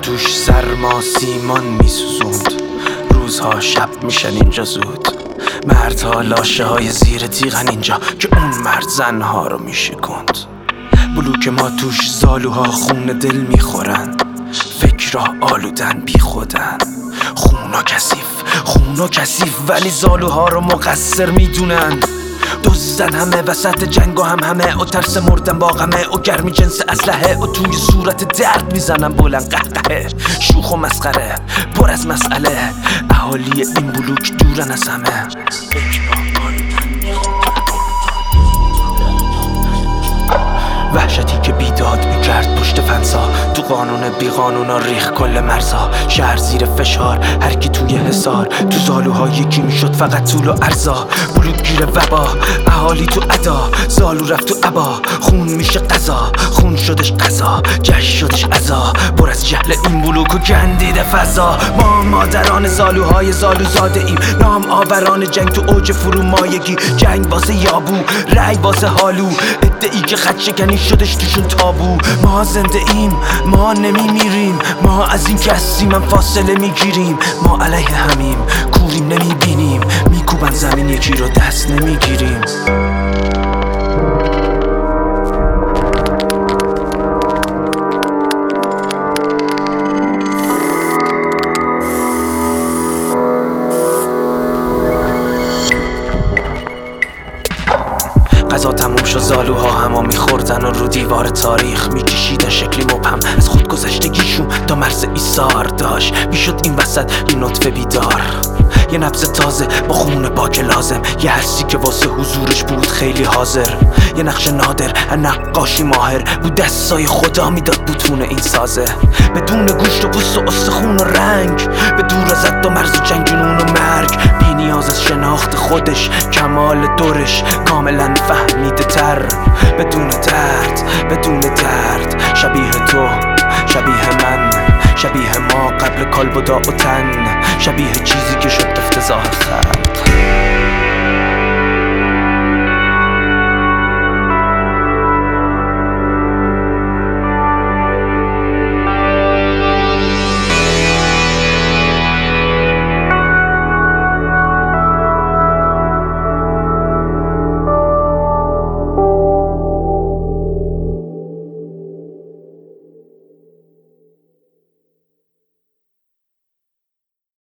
توش سرما سیمان میسوزوند. روزها شب میشن اینجا زود. مردها لاشه های زیر تیغن اینجا که اون مرد زنها رو میشکند. بلوک ما توش زالوها خون دل میخورن. فکرها آلودن بی خودن. خونا کثیف ولی زالوها رو مقصر میدونن. دزدن همه وسط جنگ و همه و ترس مردن با غمه و گرمی جنس اسلحه و توی صورت درد میزنن بلند قهقهه. شوخ و مسخره پر از مسئله. اهالی این بلوک دورن از همه. وحشتی که بیداد میکرد پشت فنسا. تو قانون بی قانونا ریخ کل مرزا. شهر زیر فشار هر کی توی حصار. تو زالوها یکی میشد فقط طول و عرضا. بلوک گیر وبا اهالی تو ادا. زالو رفت تو عبا خون میشه قضا. خون شدش قضا جشن شدش عزا. پر از جهل این بلوک و گندیده فضا. ما مادران زالوهای زالو زاده ایم. نام آوران جنگ تو اوج فرومایگی. جنگ واسه یابو رای واسه حالو. ادعی که خط شکنی شدش توشون تابو. ما زنده ایم ما نمیمیریم. ما از این که هستیم فاصله میگیریم. ما علیه همیم کوریم نمیبینیم. میکوبن زمین یکی رو دست نمیگیریم. قضا تموم شد زالوها همه میخوردن و رو دیوار تاریخ میکشیدن شکلی مبهم از خودگذشتگیشون تا مرز ایثار داشت. میشد این وسط یه نطفه بیدار. یه نبض تازه با خون پاک لازم. یه حسی که واسه حضورش بود خیلی حاضر. یه نقش نادر نقاشی ماهر بود. دستای خدا میداد بوتون این سازه. بدون گوشت و پوست و استخون و رنگ. به دور از حد و مرز جنگ جنون و مرگ. بی نیاز از شناخت خودش کمال دورش کاملا فهمیده تر. بدون درد شبیه تو شبیه من شبیه ما قبل کالبدا و تن. شبیه چیزی که شد افتضاح خلق.